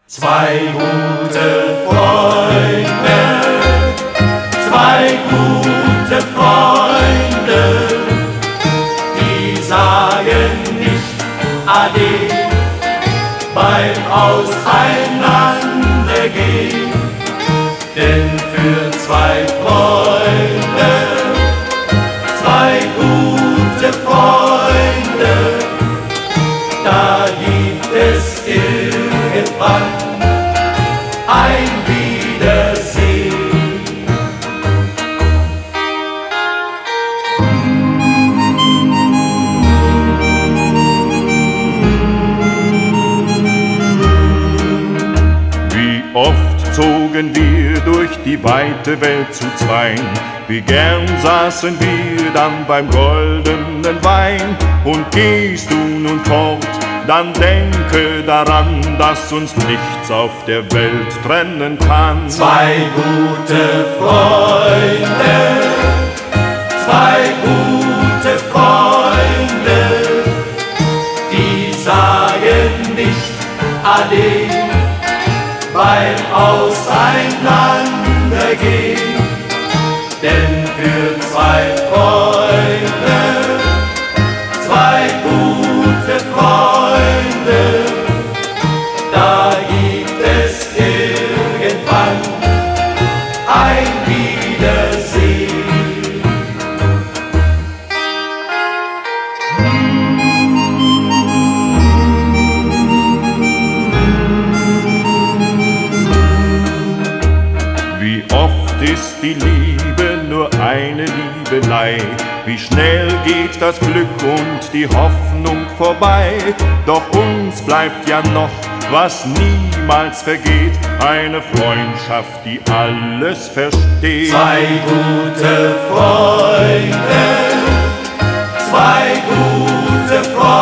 Zwei gute Freunde, zwei gute Freunde, die sagen nicht Ade beim Auseinandergehen, denn für zwei Freunde, zwei gute Freunde, da gibt es irgendwann ein Wiedersehen. Wie oft zogen wir durch die weite Welt zu zweien, wie gern saßen wir dann beim goldenen Wein. Und gehst du nun fort, dann denke daran, dass uns nichts auf der Welt trennen kann. Zwei gute Freunde, zwei gute Freunde, die sagen nicht Ade beim Auseinandergehen, denn für zwei Freunde, zwei gute Freunde, da gibt es irgendwann ein Wiedersehen. Wie oft ist die Liebe nur eine Liebelei, wie schnell geht das Glück und die Hoffnung vorbei. Doch uns bleibt ja noch, was niemals vergeht, eine Freundschaft, die alles versteht. Zwei gute Freunde, zwei gute Freunde,